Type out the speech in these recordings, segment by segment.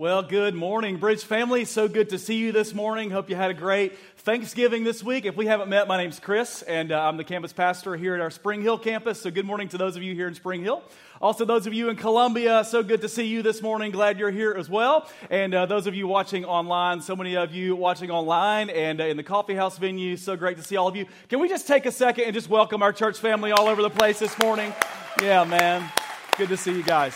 Well, good morning, Bridge family. So good to see you this morning. Hope you had a great Thanksgiving this week. If we haven't met, my name's Chris, and I'm the campus pastor here at our Spring Hill campus. So good morning to those of you here in Spring Hill. Also, those of you in Columbia, so good to see you this morning. Glad you're here as well. And those of you watching online, so many of you watching online and in the coffee house venue, so great to see all of you. Can we just take a second and just welcome our church family all over the place this morning? Yeah, man. Good to see you guys.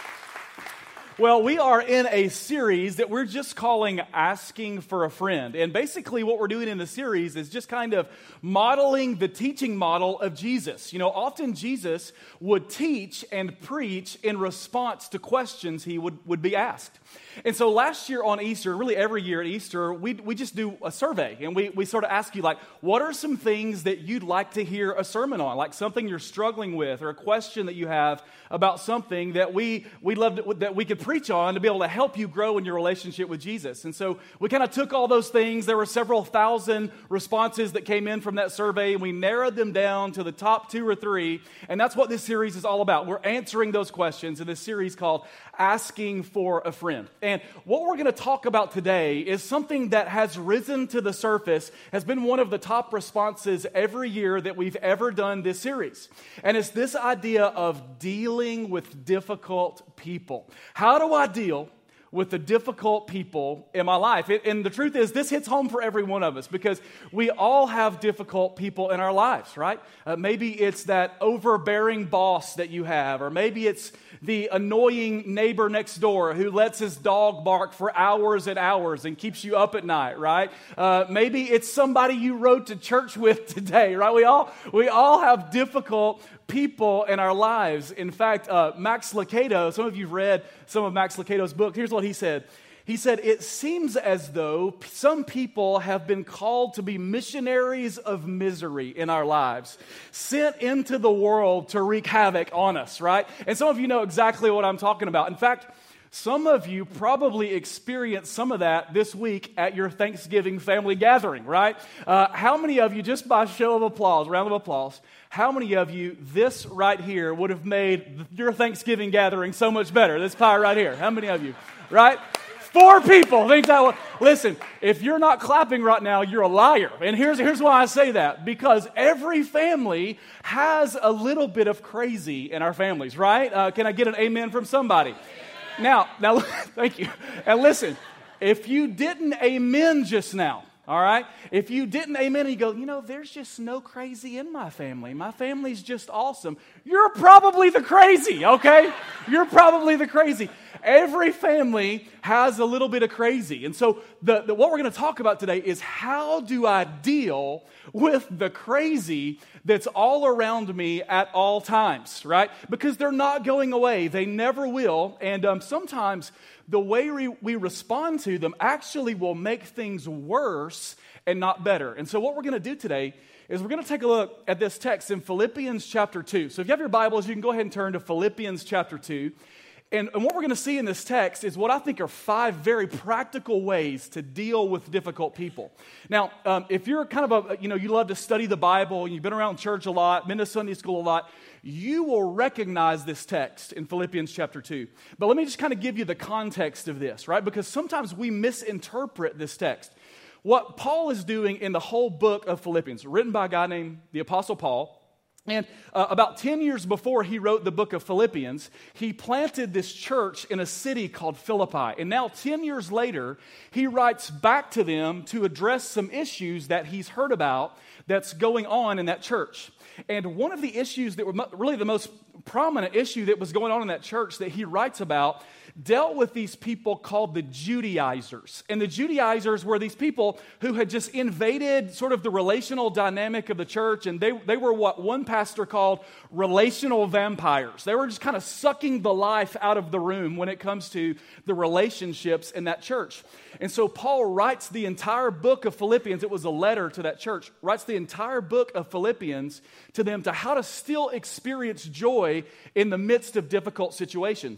Well, we are in a series that we're just calling Asking for a Friend. And basically what we're doing in the series is just kind of modeling the teaching model of Jesus. You know, often Jesus would teach and preach in response to questions he would be asked. And so last year on Easter, really every year at Easter, we just do a survey. And we sort of ask you, like, what are some things that you'd like to hear a sermon on? Like something you're struggling with or a question that you have about something that we'd love that we could preach on to be able to help you grow in your relationship with Jesus. And so we kind of took all those things. There were several thousand responses that came in from that survey, and we narrowed them down to the top 2 or 3. And that's what this series is all about. We're answering those questions in this series called Asking for a Friend. And what we're going to talk about today is something that has risen to the surface, has been one of the top responses every year that we've ever done this series. And it's this idea of dealing with difficult people. How do I deal with the difficult people in my life? And the truth is, this hits home for every one of us because we all have difficult people in our lives, right? Maybe it's that overbearing boss that you have, or maybe it's the annoying neighbor next door who lets his dog bark for hours and hours and keeps you up at night, right? Maybe it's somebody you rode to church with today, right? We all have difficult people in our lives. In fact, Max Lucado, some of you've read some of Max Lucado's book. Here's what he said. He said, "It seems as though some people have been called to be missionaries of misery in our lives, sent into the world to wreak havoc on us," right? And some of you know exactly what I'm talking about. In fact, some of you probably experienced some of that this week at your Thanksgiving family gathering, right? How many of you, just by show of applause, round of applause, how many of you, this right here would have made your Thanksgiving gathering so much better? This pie right here. How many of you, right? 4 people think that one. Listen, if you're not clapping right now, you're a liar. And here's why I say that. Because every family has a little bit of crazy in our families, right? Can I get an amen from somebody? Now, thank you. And listen, if you didn't amen just now, all right? If you didn't amen and you go, you know, there's just no crazy in my family. My family's just awesome. You're probably the crazy, okay? You're probably the crazy. Every family has a little bit of crazy. And so what we're going to talk about today is how do I deal with the crazy that's all around me at all times, right? Because they're not going away. They never will. And sometimes the way we respond to them actually will make things worse and not better. And so what we're going to do today is we're going to take a look at this text in Philippians chapter 2. So if you have your Bibles, you can go ahead and turn to Philippians chapter 2. And what we're going to see in this text is what I think are 5 very practical ways to deal with difficult people. Now, if you're kind of you love to study the Bible, and you've been around church a lot, been to Sunday school a lot, you will recognize this text in Philippians chapter 2. But let me just kind of give you the context of this, right? Because sometimes we misinterpret this text. What Paul is doing in the whole book of Philippians, written by a guy named the Apostle Paul, and about 10 years before he wrote the book of Philippians, he planted this church in a city called Philippi. And now 10 years later, he writes back to them to address some issues that he's heard about that's going on in that church. And one of the issues that were really the most prominent issue that was going on in that church that he writes about dealt with these people called the Judaizers. And the Judaizers were these people who had just invaded sort of the relational dynamic of the church, and they were what one pastor called relational vampires. They were just kind of sucking the life out of the room when it comes to the relationships in that church. And so Paul writes the entire book of Philippians. It was a letter to that church. Writes the entire book of Philippians to them to how to still experience joy in the midst of difficult situations.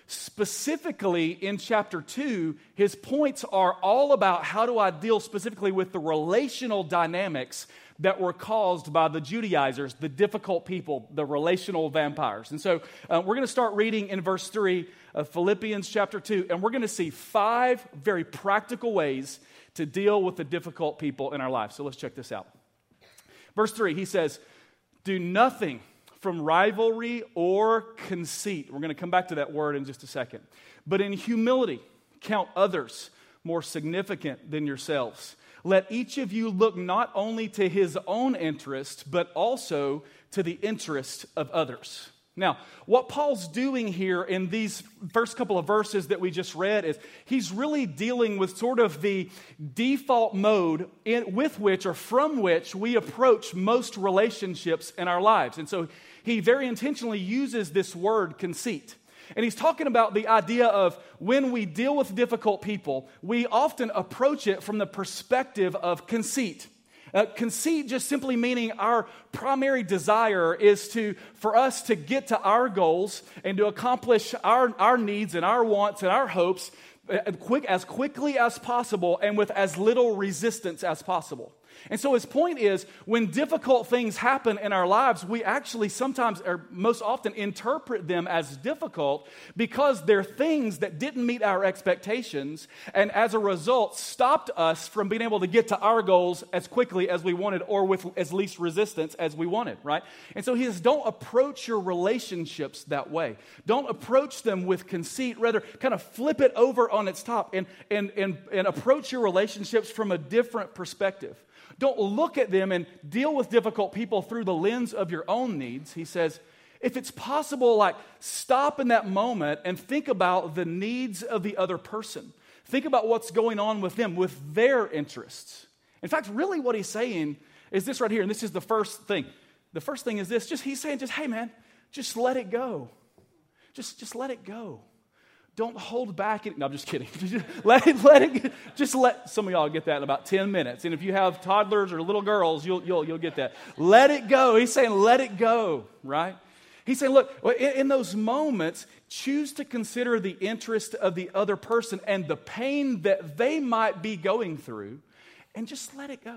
Specifically in chapter 2, his points are all about how do I deal specifically with the relational dynamics that were caused by the Judaizers, the difficult people, the relational vampires. And so we're going to start reading in verse 3 of Philippians chapter 2, and we're going to see 5 very practical ways to deal with the difficult people in our lives. So let's check this out. Verse 3, he says, "Do nothing from rivalry or conceit." We're going to come back to that word in just a second. "But in humility, count others more significant than yourselves. Let each of you look not only to his own interest, but also to the interest of others." Now, what Paul's doing here in these first couple of verses that we just read is he's really dealing with sort of the default mode with which or from which we approach most relationships in our lives. And so he very intentionally uses this word conceit. And he's talking about the idea of when we deal with difficult people, we often approach it from the perspective of conceit. Conceit just simply meaning our primary desire is for us to get to our goals and to accomplish our needs and our wants and our hopes as quickly as possible and with as little resistance as possible. And so his point is, when difficult things happen in our lives, we actually sometimes, or most often, interpret them as difficult because they're things that didn't meet our expectations and as a result stopped us from being able to get to our goals as quickly as we wanted or with as least resistance as we wanted, right? And so he says, don't approach your relationships that way. Don't approach them with conceit. Rather, kind of flip it over on its top and approach your relationships from a different perspective. Don't look at them and deal with difficult people through the lens of your own needs. He says, if it's possible, stop in that moment and think about the needs of the other person. Think about what's going on with them, with their interests. In fact, really what he's saying is this right here, and this is the first thing. The first thing is this, he's saying, hey man, just let it go. Just let it go. Don't hold back. No, I'm just kidding. let it. Just let some of y'all get that in about 10 minutes. And if you have toddlers or little girls, you'll get that. Let it go. He's saying, let it go. Right? He's saying, look, in those moments, choose to consider the interest of the other person and the pain that they might be going through, and just let it go.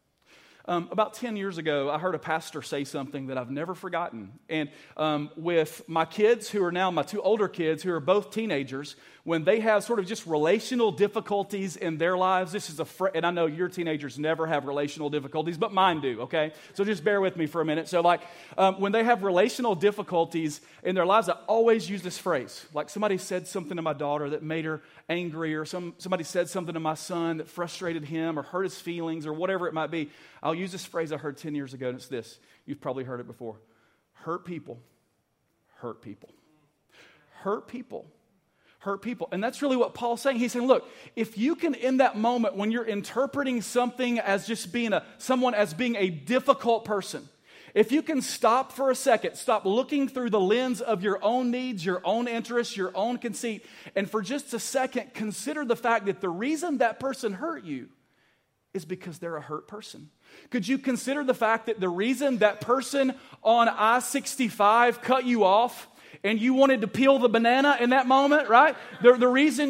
About 10 years ago, I heard a pastor say something that I've never forgotten. And with my kids, who are now my 2 older kids, who are both teenagers, when they have sort of just relational difficulties in their lives, and I know your teenagers never have relational difficulties, but mine do, okay? So just bear with me for a minute. So when they have relational difficulties in their lives, I always use this phrase. Like somebody said something to my daughter that made her angry, or somebody said something to my son that frustrated him or hurt his feelings or whatever it might be. I'll use this phrase I heard 10 years ago, and it's this. You've probably heard it before. Hurt people, hurt people. Hurt people, hurt people. And that's really what Paul's saying. He's saying, look, if you can, in that moment when you're interpreting something as just being someone as being a difficult person, if you can stop for a second, stop looking through the lens of your own needs, your own interests, your own conceit, and for just a second, consider the fact that the reason that person hurt you is because they're a hurt person. Could you consider the fact that the reason that person on I-65 cut you off and you wanted to peel the banana in that moment, right? The reason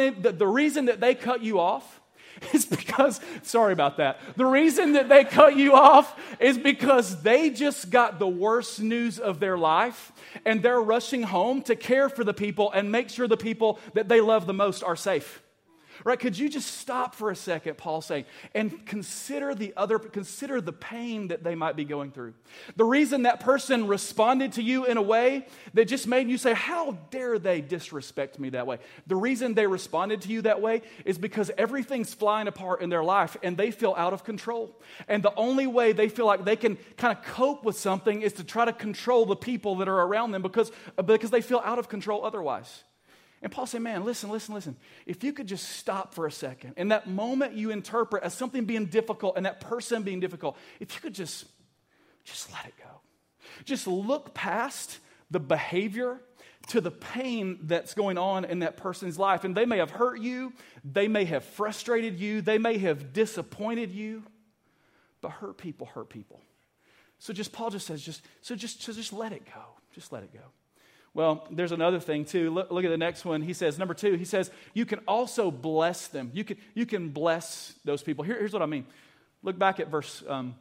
that they cut you off is because, sorry about that. The reason that they cut you off is because they just got the worst news of their life and they're rushing home to care for the people and make sure the people that they love the most are safe. Right? Could you just stop for a second, Paul's saying, and consider the pain that they might be going through. The reason that person responded to you in a way that just made you say, how dare they disrespect me that way? The reason they responded to you that way is because everything's flying apart in their life and they feel out of control. And the only way they feel like they can kind of cope with something is to try to control the people that are around them because they feel out of control otherwise. And Paul said, man, listen. If you could just stop for a second, and that moment you interpret as something being difficult and that person being difficult, if you could just let it go. Just look past the behavior to the pain that's going on in that person's life. And they may have hurt you, they may have frustrated you, they may have disappointed you, but hurt people hurt people. So Paul just says, just let it go. Just let it go. Well, there's another thing too. Look at the next one. He says, number 2, he says, you can also bless them. You can bless those people. Here's what I mean. Look back at verse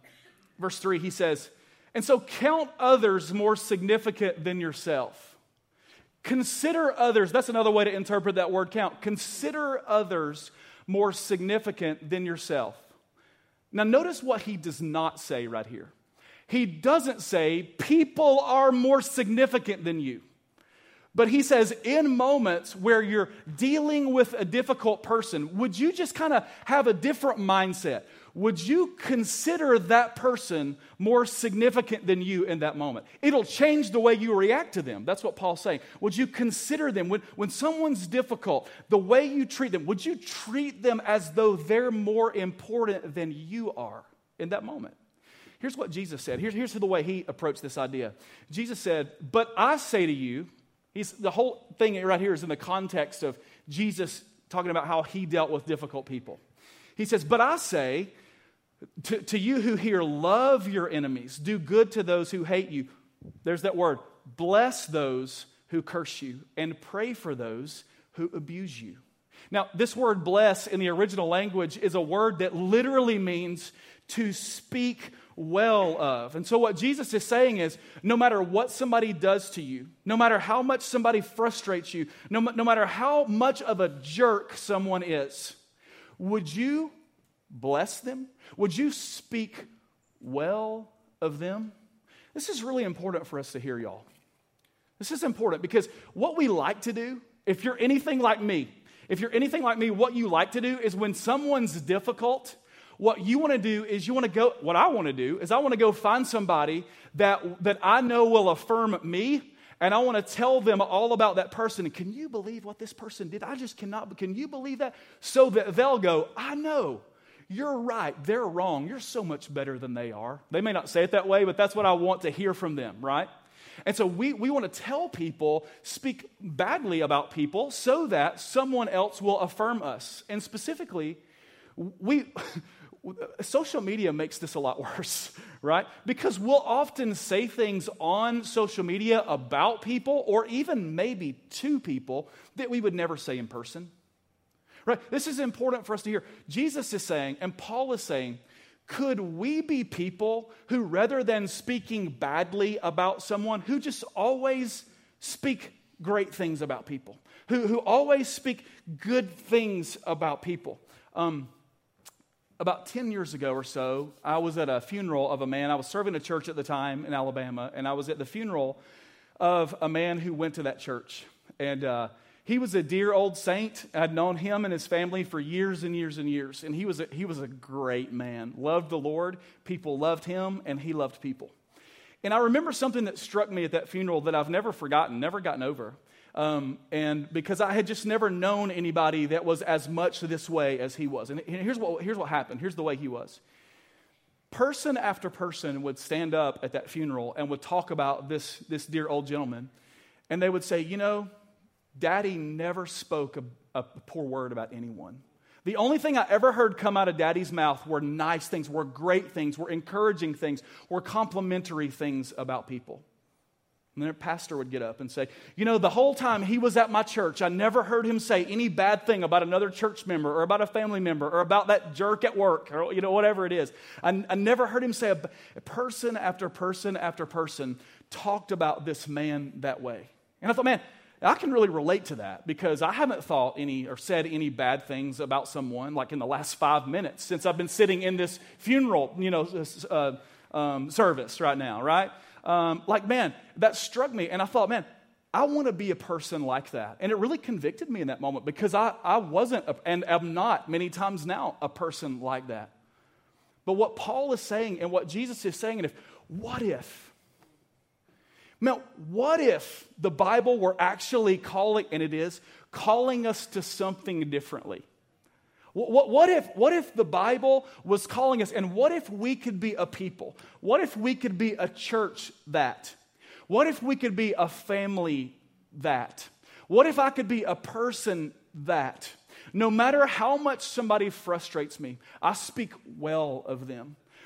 3. He says, and so count others more significant than yourself. Consider others. That's another way to interpret that word count. Consider others more significant than yourself. Now notice what he does not say right here. He doesn't say people are more significant than you. But he says, in moments where you're dealing with a difficult person, would you just kind of have a different mindset? Would you consider that person more significant than you in that moment? It'll change the way you react to them. That's what Paul's saying. Would you consider them, when someone's difficult, the way you treat them, would you treat them as though they're more important than you are in that moment? Here's what Jesus said. Here's the way he approached this idea. Jesus said, but I say to you, the whole thing right here is in the context of Jesus talking about how he dealt with difficult people. He says, but I say to you who hear, love your enemies, do good to those who hate you. There's that word, bless those who curse you, and pray for those who abuse you. Now, this word bless in the original language is a word that literally means to speak well of. And so what Jesus is saying is, no matter what somebody does to you, no matter how much somebody frustrates you, no matter how much of a jerk someone is, would you bless them? Would you speak well of them? This is really important for us to hear, y'all. This is important because what we like to do, if you're anything like me, what you like to do is when someone's difficult, what you want to do is what I want to do is I want to go find somebody that I know will affirm me, and I want to tell them all about that person. And can you believe what this person did? I just cannot, can you believe that? So that they'll go, I know, you're right, they're wrong, you're so much better than they are. They may not say it that way, but that's what I want to hear from them, right? And so we want to tell people, speak badly about people so that someone else will affirm us. And specifically, social media makes this a lot worse, right? Because we'll often say things on social media about people or even maybe to people that we would never say in person, right? This is important for us to hear. Jesus is saying, and Paul is saying, could we be people who, rather than speaking badly about someone, who just always speak great things about people, who always speak good things about people? About 10 years ago or so, I was at a funeral of a man. I was serving a church at the time in Alabama, and I was at the funeral of a man who went to that church. And he was a dear old saint. I'd known him and his family for years and years and years. And he was a great man, loved the Lord. People loved him, and he loved people. And I remember something that struck me at that funeral that I've never forgotten, never gotten over. And because I had just never known anybody that was as much this way as he was. And here's what happened. Here's the way he was. Person after person would stand up at that funeral and would talk about this dear old gentleman. And they would say, you know, Daddy never spoke a poor word about anyone. The only thing I ever heard come out of Daddy's mouth were nice things, were great things, were encouraging things, were complimentary things about people. And then a pastor would get up and say, you know, the whole time he was at my church, I never heard him say any bad thing about another church member or about a family member or about that jerk at work or, you know, whatever it is. I never heard him say a person after person after person talked about this man that way. And I thought, man, I can really relate to that because I haven't thought any or said any bad things about someone like in the last 5 minutes since I've been sitting in this funeral, you know, service right now, right? Man, that struck me, and I thought, man, I want to be a person like that. And it really convicted me in that moment because I wasn't, and am not many times now, a person like that. But what Paul is saying and what Jesus is saying, what if the Bible were actually calling, and it is, calling us to something differently? What if the Bible was calling us, and what if we could be a people? What if we could be a church that? What if we could be a family that? What if I could be a person that? No matter how much somebody frustrates me, I speak well of them.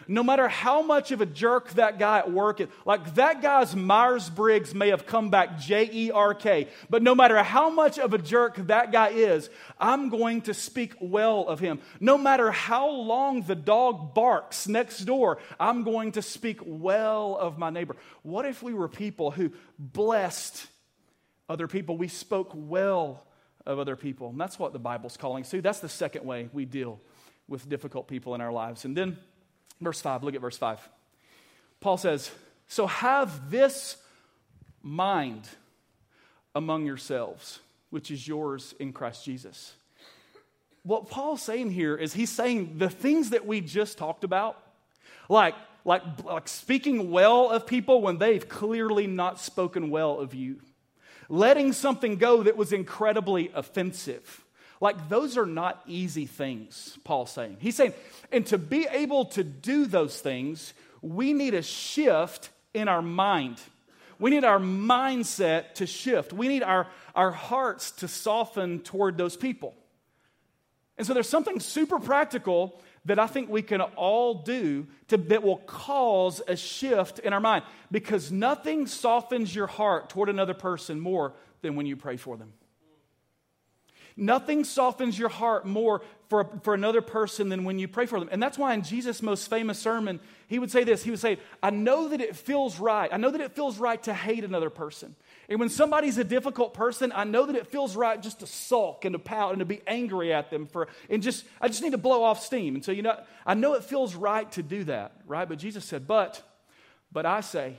no matter how much of a jerk that guy at work is, like that guy's Myers-Briggs may have come back Jerk, but no matter how much of a jerk that guy is, I'm going to speak well of him. No matter how long the dog barks next door, I'm going to speak well of my neighbor. What if we were people who blessed other people? We spoke well of other people. And that's what the Bible's calling us to. That's the second way we deal with difficult people in our lives. And then verse 5, look at verse 5. Paul says, so have this mind among yourselves, which is yours in Christ Jesus. What Paul's saying here is he's saying the things that we just talked about, like speaking well of people when they've clearly not spoken well of you. Letting something go that was incredibly offensive. Like, those are not easy things, Paul's saying. He's saying, and to be able to do those things, we need a shift in our mind. We need our mindset to shift. We need our hearts to soften toward those people. And so there's something super practical that I think we can all do that will cause a shift in our mind. Because nothing softens your heart toward another person more than when you pray for them. Nothing softens your heart more for another person than when you pray for them. And that's why in Jesus' most famous sermon, he would say this. He would say, I know that it feels right. I know that it feels right to hate another person. And when somebody's a difficult person, I know that it feels right just to sulk and to pout and to be angry at them I just need to blow off steam. And so, I know it feels right to do that, right? But Jesus said, but I say,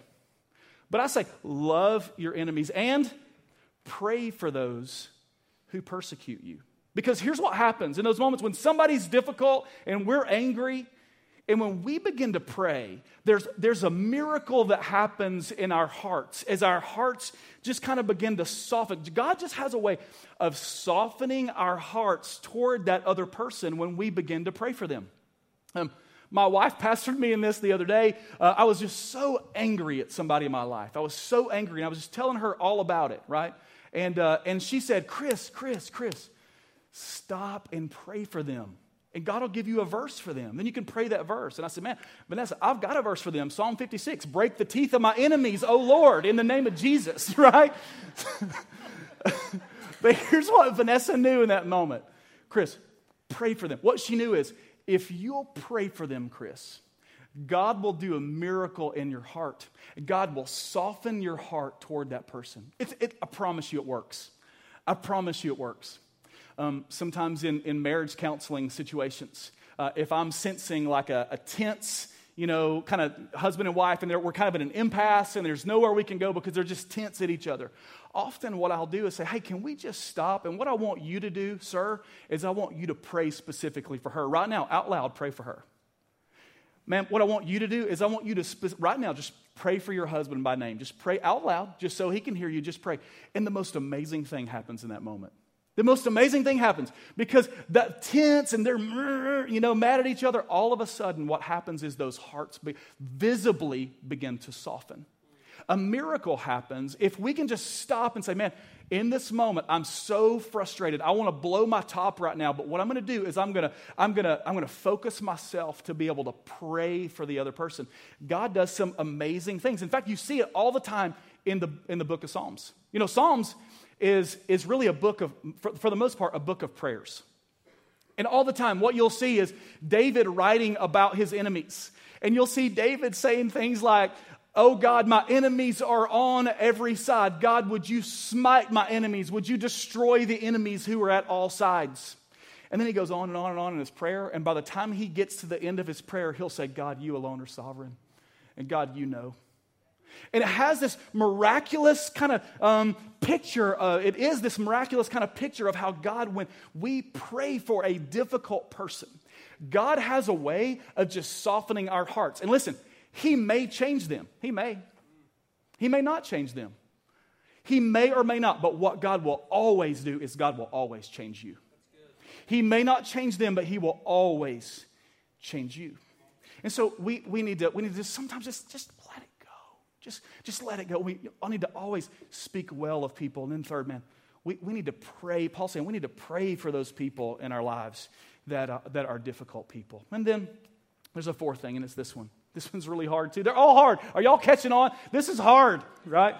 love your enemies and pray for those who persecute you. Because here's what happens in those moments when somebody's difficult and we're angry, and when we begin to pray, there's a miracle that happens in our hearts as our hearts just kind of begin to soften. God just has a way of softening our hearts toward that other person when we begin to pray for them. My wife pastored me in this the other day. I was just so angry at somebody in my life. I was so angry, and I was just telling her all about it, right? And she said, Chris, stop and pray for them. And God will give you a verse for them. Then you can pray that verse. And I said, man, Vanessa, I've got a verse for them. Psalm 56, break the teeth of my enemies, O Lord, in the name of Jesus, right? But here's what Vanessa knew in that moment. Chris, pray for them. What she knew is, if you'll pray for them, Chris, God will do a miracle in your heart. God will soften your heart toward that person. I promise you it works. I promise you it works. Sometimes in marriage counseling situations, if I'm sensing like a tense, kind of husband and wife, and we're kind of in an impasse, and there's nowhere we can go because they're just tense at each other. Often what I'll do is say, hey, can we just stop? And what I want you to do, sir, is I want you to pray specifically for her. Right now, out loud, pray for her. Man, what I want you to do is I want you to, right now, just pray for your husband by name. Just pray out loud, just so he can hear you. Just pray. And the most amazing thing happens in that moment. The most amazing thing happens because that tense and they're, mad at each other. All of a sudden, what happens is those hearts visibly begin to soften. A miracle happens if we can just stop and say, man, in this moment, I'm so frustrated. I want to blow my top right now. But what I'm going to do is I'm going to focus myself to be able to pray for the other person. God does some amazing things. In fact, you see it all the time in the book of Psalms. Psalms is really a book of, for the most part, a book of prayers. And all the time, what you'll see is David writing about his enemies. And you'll see David saying things like, oh God, my enemies are on every side. God, would you smite my enemies? Would you destroy the enemies who are at all sides? And then he goes on and on and on in his prayer. And by the time he gets to the end of his prayer, he'll say, God, you alone are sovereign. And God, you know. And it has this miraculous kind of picture. It is this miraculous kind of picture of how God, when we pray for a difficult person, God has a way of just softening our hearts. And listen, He may change them. He may. He may not change them. He may or may not. But what God will always do is God will always change you. He may not change them, but He will always change you. And so we need to sometimes just let it go. Just let it go. We need to always speak well of people. And then third, man, we need to pray. Paul's saying we need to pray for those people in our lives that are difficult people. And then There's a fourth thing, and it's this one. This one's really hard too. They're all hard. Are y'all catching on? This is hard, right?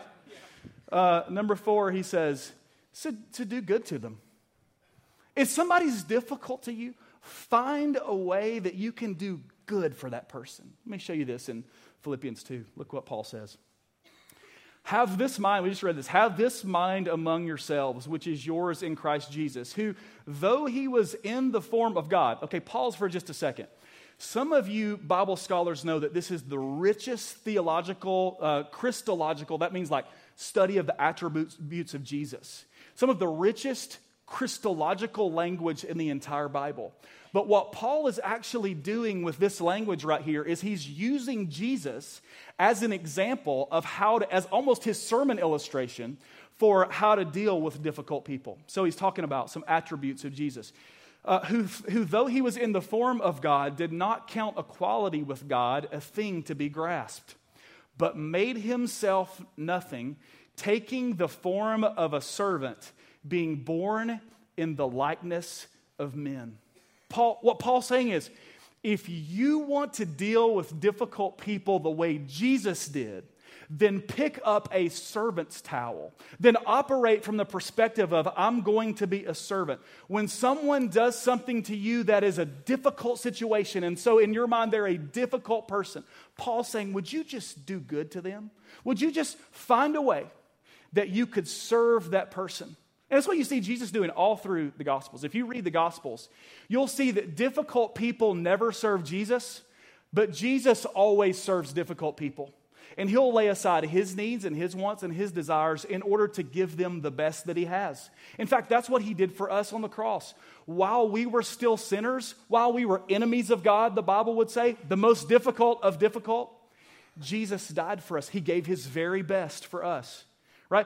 Number 4, he says, to do good to them. If somebody's difficult to you, find a way that you can do good for that person. Let me show you this in Philippians 2. Look what Paul says. Have this mind, we just read this, have this mind among yourselves, which is yours in Christ Jesus, who, though he was in the form of God. Okay, pause for just a second. Some of you Bible scholars know that this is the richest theological, Christological, that means like study of the attributes of Jesus. Some of the richest Christological language in the entire Bible. But what Paul is actually doing with this language right here is he's using Jesus as an example of how to, as almost his sermon illustration for how to deal with difficult people. So he's talking about some attributes of Jesus. Who though he was in the form of God, did not count equality with God a thing to be grasped, but made himself nothing, taking the form of a servant, being born in the likeness of men. What Paul's saying is, if you want to deal with difficult people the way Jesus did, then pick up a servant's towel. Then operate from the perspective of, I'm going to be a servant. When someone does something to you that is a difficult situation, and so in your mind they're a difficult person, Paul's saying, would you just do good to them? Would you just find a way that you could serve that person? And that's what you see Jesus doing all through the Gospels. If you read the Gospels, you'll see that difficult people never serve Jesus, but Jesus always serves difficult people. And he'll lay aside his needs and his wants and his desires in order to give them the best that he has. In fact, that's what he did for us on the cross. While we were still sinners, while we were enemies of God, the Bible would say, the most difficult of difficult, Jesus died for us. He gave his very best for us. Right?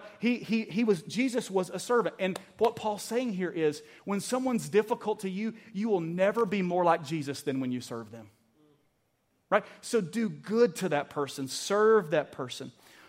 Jesus was a servant. And what Paul's saying here is, when someone's difficult to you, you will never be more like Jesus than when you serve them. Right? So do good to that person. Serve that person.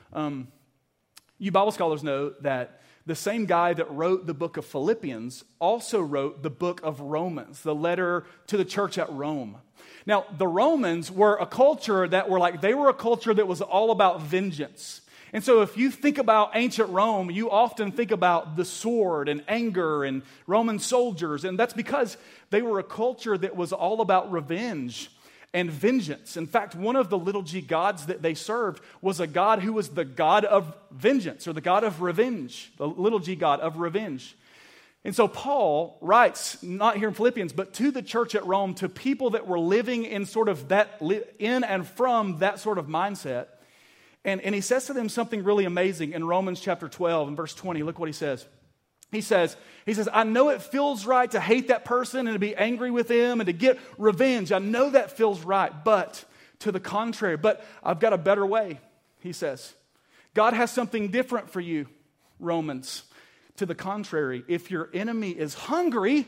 You Bible scholars know that the same guy that wrote the book of Philippians also wrote the book of Romans, the letter to the church at Rome. Now, the Romans were a culture that they were a culture that was all about vengeance. And so if you think about ancient Rome, you often think about the sword and anger and Roman soldiers. And that's because they were a culture that was all about revenge and vengeance. In fact, one of the little g gods that they served was a god who was the god of vengeance, or the god of revenge, the little g god of revenge. And so Paul writes, not here in Philippians, but to the church at Rome, to people that were living in sort of that, in and from that sort of mindset. And he says to them something really amazing in Romans chapter 12 and verse 20. Look what he says. He says, I know it feels right to hate that person and to be angry with them and to get revenge. I know that feels right, but to the contrary, but I've got a better way, he says. God has something different for you, Romans. To the contrary, if your enemy is hungry,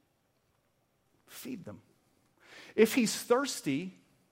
feed them. If he's thirsty,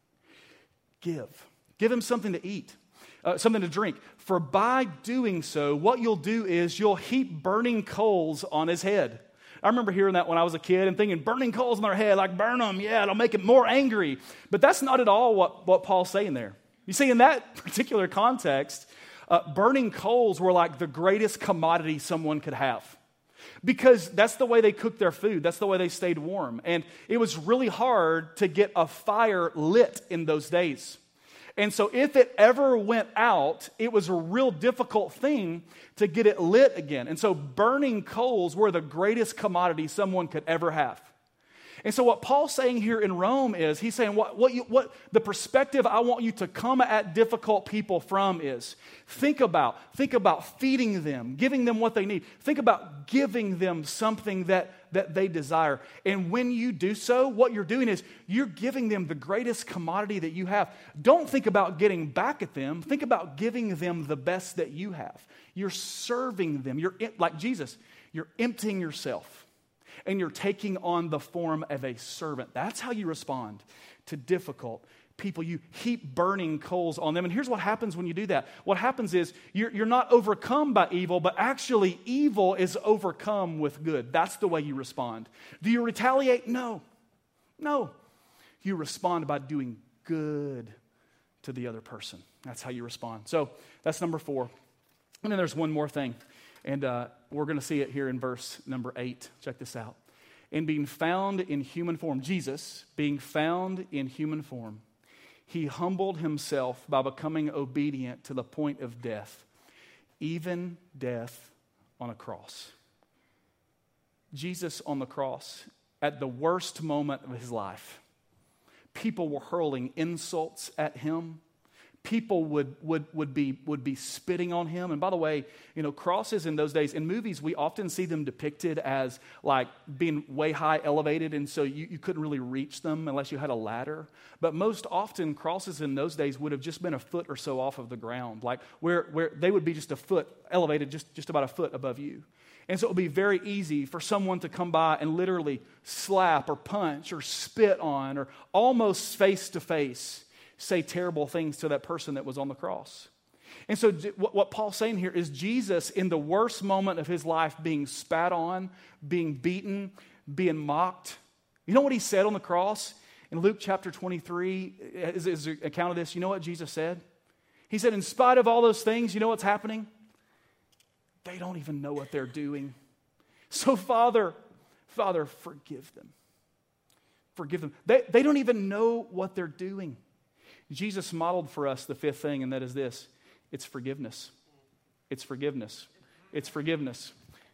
give him something to eat. Something to drink. For by doing so, what you'll do is you'll heap burning coals on his head. I remember hearing that when I was a kid and thinking, burning coals on their head, like burn them, yeah, it'll make it more angry. But that's not at all what Paul's saying there. You see, in that particular context, burning coals were like the greatest commodity someone could have. Because that's the way they cooked their food. That's the way they stayed warm. And it was really hard to get a fire lit in those days. And so if it ever went out, it was a real difficult thing to get it lit again. And so burning coals were the greatest commodity someone could ever have. And so what Paul's saying here in Rome is, he's saying what the perspective I want you to come at difficult people from is, think about feeding them, giving them what they need. Think about giving them something that they desire. And when you do so, what you're doing is you're giving them the greatest commodity that you have. Don't think about getting back at them. Think about giving them the best that you have. You're serving them. You're like Jesus. You're emptying yourself. And you're taking on the form of a servant. That's how you respond to difficult people. You heap burning coals on them. And here's what happens when you do that. What happens is you're not overcome by evil, but actually evil is overcome with good. That's the way you respond. Do you retaliate? No. You respond by doing good to the other person. That's how you respond. So that's number 4. And then there's one more thing. And we're going to see it here in verse number 8. Check this out. And being found in human form, Jesus, being found in human form, he humbled himself by becoming obedient to the point of death, even death on a cross. Jesus on the cross, at the worst moment of his life, people were hurling insults at him. People would be spitting on him. And by the way, crosses in those days, in movies, we often see them depicted as like being way high elevated, and so you couldn't really reach them unless you had a ladder. But most often, crosses in those days would have just been a foot or so off of the ground, like where they would be just a foot elevated, just about a foot above you. And so it would be very easy for someone to come by and literally slap or punch or spit on or almost face to face say terrible things to that person that was on the cross. And so what Paul's saying here is Jesus, in the worst moment of his life, being spat on, being beaten, being mocked. You know what he said on the cross? In Luke chapter 23, is an account of this. You know what Jesus said? He said, in spite of all those things, you know what's happening? They don't even know what they're doing. So Father, forgive them. Forgive them. They don't even know what they're doing. Jesus modeled for us the 5th thing, and that is this. It's forgiveness. It's forgiveness. It's forgiveness.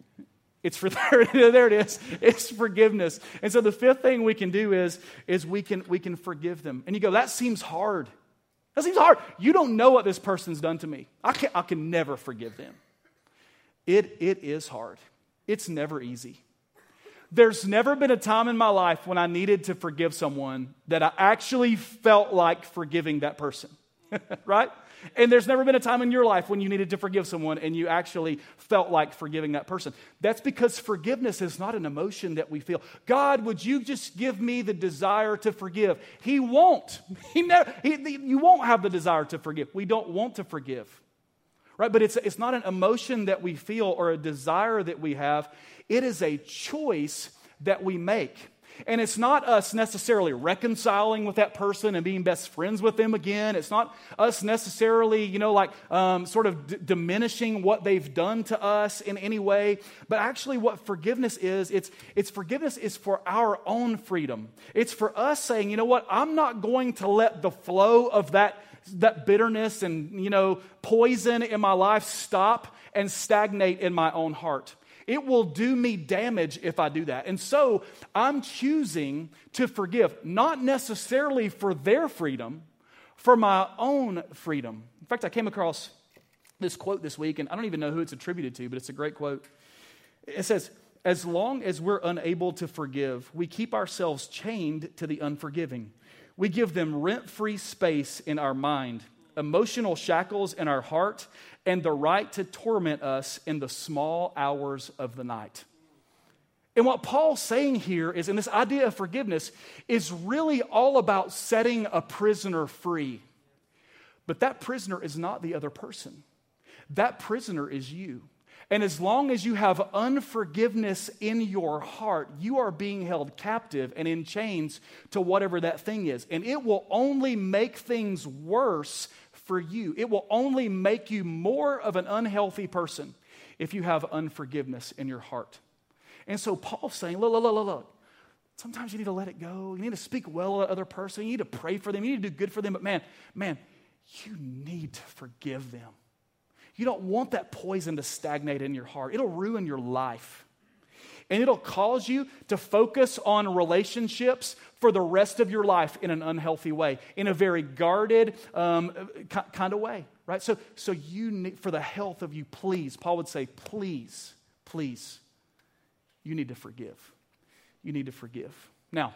There it is. It's forgiveness. And so the 5th thing we can do is we can forgive them. And you go, that seems hard. That seems hard. You don't know what this person's done to me. I can never forgive them. It is hard. It's never easy. There's never been a time in my life when I needed to forgive someone that I actually felt like forgiving that person, right? And there's never been a time in your life when you needed to forgive someone and you actually felt like forgiving that person. That's because forgiveness is not an emotion that we feel. God, would you just give me the desire to forgive? He won't. You won't have the desire to forgive. We don't want to forgive. Right? But it's not an emotion that we feel or a desire that we have. It is a choice that we make. And it's not us necessarily reconciling with that person and being best friends with them again. It's not us necessarily, diminishing what they've done to us in any way. But actually what forgiveness is, it's forgiveness is for our own freedom. It's for us saying, you know what, I'm not going to let the flow of that bitterness and, poison in my life stop and stagnate in my own heart. It will do me damage if I do that. And so I'm choosing to forgive, not necessarily for their freedom, for my own freedom. In fact, I came across this quote this week, and I don't even know who it's attributed to, but it's a great quote. It says, as long as we're unable to forgive, we keep ourselves chained to the unforgiving. We give them rent-free space in our mind, emotional shackles in our heart, and the right to torment us in the small hours of the night. And what Paul's saying here is, and this idea of forgiveness is really all about setting a prisoner free. But that prisoner is not the other person. That prisoner is you. And as long as you have unforgiveness in your heart, you are being held captive and in chains to whatever that thing is. And it will only make things worse for you. It will only make you more of an unhealthy person if you have unforgiveness in your heart. And so Paul's saying, look. Sometimes you need to let it go. You need to speak well of the other person. You need to pray for them. You need to do good for them. But man, you need to forgive them. You don't want that poison to stagnate in your heart. It'll ruin your life. And it'll cause you to focus on relationships for the rest of your life in an unhealthy way, in a very guarded kind of way, right? So you need, for the health of you, please, Paul would say, please, you need to forgive. You need to forgive. Now,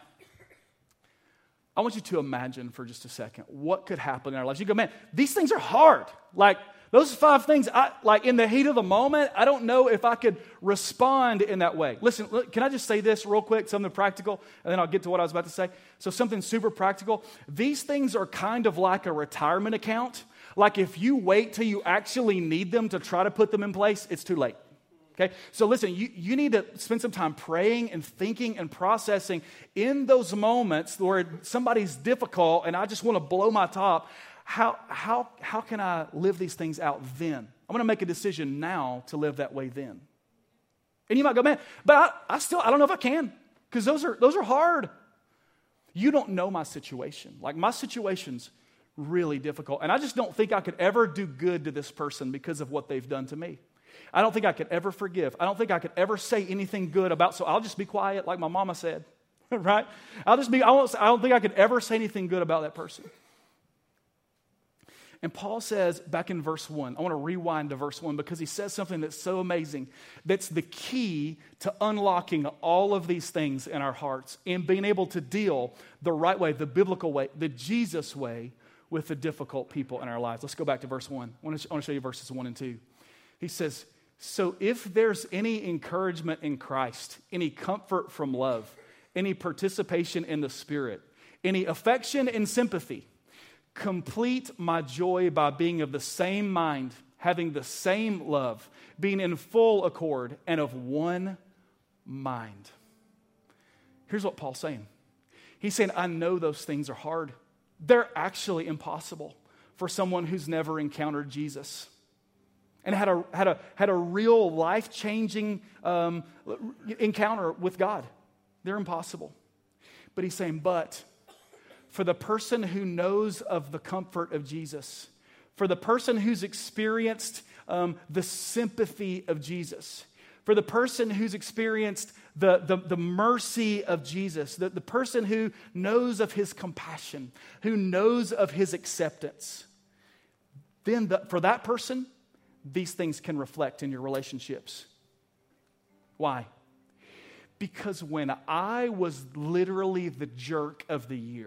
I want you to imagine for just a second what could happen in our lives. You go, man, these things are hard. Like, those 5 things, in the heat of the moment, I don't know if I could respond in that way. Listen, can I just say this real quick, something practical, and then I'll get to what I was about to say. So something super practical. These things are kind of like a retirement account. Like if you wait till you actually need them to try to put them in place, it's too late. Okay, so listen, you need to spend some time praying and thinking and processing in those moments where somebody's difficult and I just want to blow my top. How can I live these things out then? I'm going to make a decision now to live that way then. And you might go, man, but I don't know if I can, because those are hard. You don't know my situation. Like, my situation's really difficult, and I just don't think I could ever do good to this person because of what they've done to me. I don't think I could ever forgive. I don't think I could ever say anything good about, so I'll just be quiet like my mama said, right? I don't think I could ever say anything good about that person. And Paul says back in verse 1, I want to rewind to verse 1 because he says something that's so amazing. That's the key to unlocking all of these things in our hearts and being able to deal the right way, the biblical way, the Jesus way with the difficult people in our lives. Let's go back to verse 1. I want to show you verses 1 and 2. He says, so if there's any encouragement in Christ, any comfort from love, any participation in the Spirit, any affection and sympathy, complete my joy by being of the same mind, having the same love, being in full accord and of one mind. Here's what Paul's saying. He's saying, I know those things are hard. They're actually impossible for someone who's never encountered Jesus and had a real life-changing encounter with God. They're impossible. But he's saying, but for the person who knows of the comfort of Jesus, for the person who's experienced the sympathy of Jesus, for the person who's experienced the mercy of Jesus, the person who knows of his compassion, who knows of his acceptance, then for that person, these things can reflect in your relationships. Why? Because when I was literally the jerk of the year,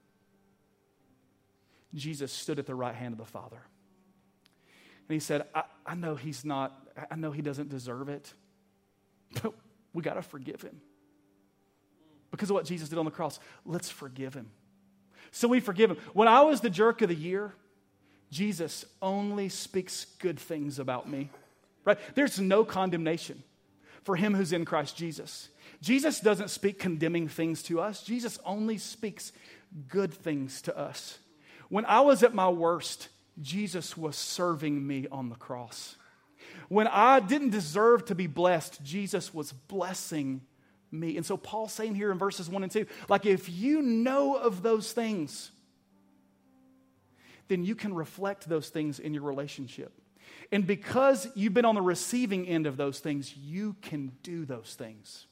Jesus stood at the right hand of the Father. And he said, I know he doesn't deserve it, but we got to forgive him. Because of what Jesus did on the cross, let's forgive him. So we forgive him. When I was the jerk of the year, Jesus only speaks good things about me. Right? There's no condemnation for him who's in Christ Jesus. Jesus doesn't speak condemning things to us. Jesus only speaks good things to us. When I was at my worst, Jesus was serving me on the cross. When I didn't deserve to be blessed, Jesus was blessing me. And so Paul's saying here in verses 1 and 2, like, if you know of those things, then you can reflect those things in your relationship. And because you've been on the receiving end of those things, you can do those things.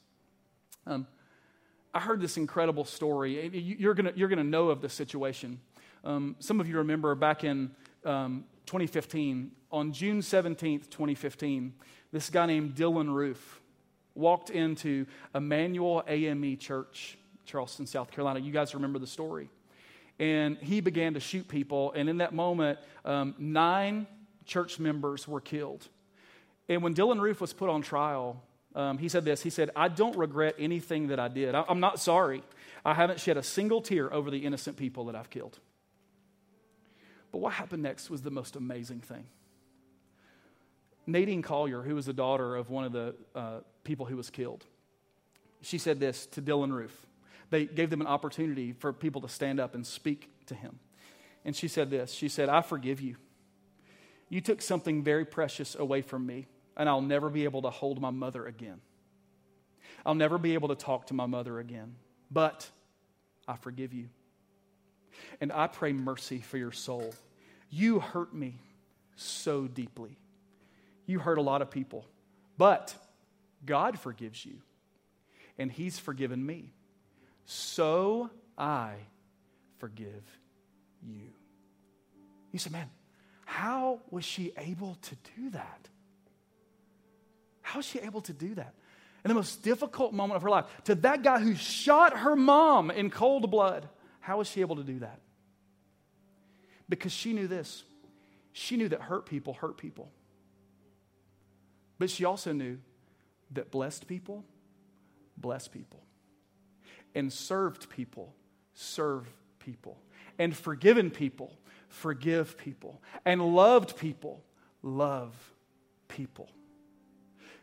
I heard this incredible story. You're gonna know of this situation. Some of you remember back in 2015, on June 17th, 2015, this guy named Dylan Roof walked into Emmanuel AME Church, Charleston, South Carolina. You guys remember the story. And he began to shoot people, and in that moment, 9 church members were killed. And when Dylan Roof was put on trial, he said this. He said, I don't regret anything that I did. I'm not sorry. I haven't shed a single tear over the innocent people that I've killed. But what happened next was the most amazing thing. Nadine Collier, who was the daughter of one of the people who was killed, she said this to Dylan Roof. They gave them an opportunity for people to stand up and speak to him. And she said this. She said, I forgive you. You took something very precious away from me, and I'll never be able to hold my mother again. I'll never be able to talk to my mother again. But I forgive you. And I pray mercy for your soul. You hurt me so deeply. You hurt a lot of people. But God forgives you. And he's forgiven me. So I forgive you. You say, man, how was she able to do that? How was she able to do that? In the most difficult moment of her life, to that guy who shot her mom in cold blood, how was she able to do that? Because she knew this. She knew that hurt people hurt people. But she also knew that blessed people bless people. And served people serve people. And forgiven people forgive people. And loved people love people.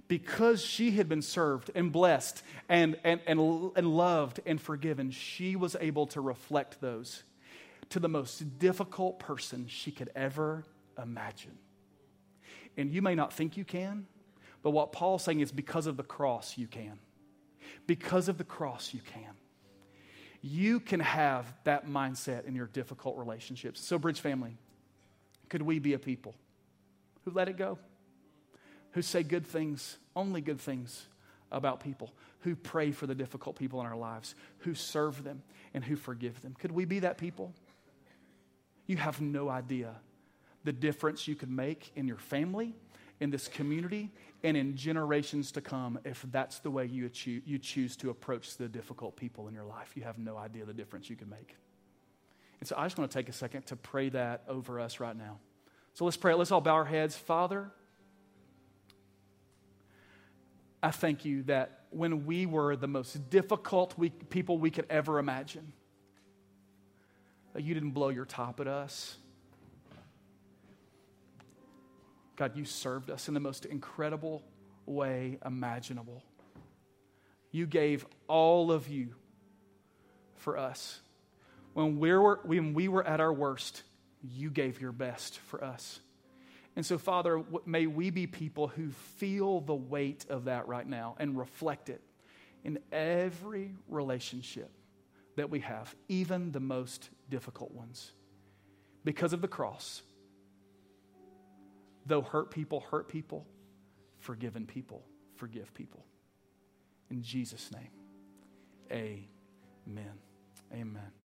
because she had been served and blessed and loved and forgiven, she was able to reflect those to the most difficult person she could ever imagine. And you may not think you can, but what Paul's saying is because of the cross, you can. Because of the cross, you can. You can have that mindset in your difficult relationships. So, Bridge family, could we be a people who let it go? Who say good things, only good things about people, who pray for the difficult people in our lives, who serve them and who forgive them? Could we be that people? You have no idea the difference you could make in your family, in this community, and in generations to come if that's the way you choose to approach the difficult people in your life. You have no idea the difference you could make. And so I just want to take a second to pray that over us right now. So let's pray. Let's all bow our heads. Father, I thank you that when we were the most difficult people we could ever imagine, that you didn't blow your top at us. God, you served us in the most incredible way imaginable. You gave all of you for us. When we were at our worst, you gave your best for us. And so, Father, may we be people who feel the weight of that right now and reflect it in every relationship that we have, even the most difficult ones. Because of the cross, though hurt people, forgiven people, forgive people. In Jesus' name, amen. Amen.